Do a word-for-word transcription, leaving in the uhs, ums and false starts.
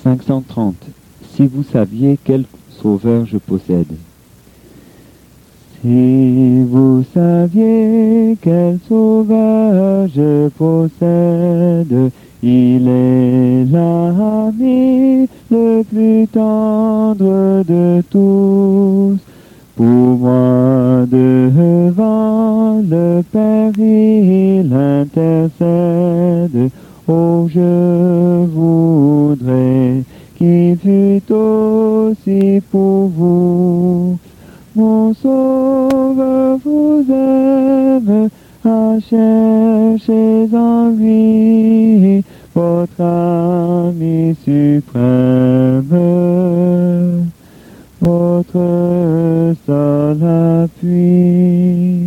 cinq cent trente. Si vous saviez quel sauveur je possède. Si vous saviez quel sauveur je possède, il est l'ami le plus tendre de tous. Pour moi devant le Père il intercède. Oh, je voudrais qu'il fût aussi pour vous. Mon Sauveur vous aime, à chercher en lui votre ami suprême, votre seul appui.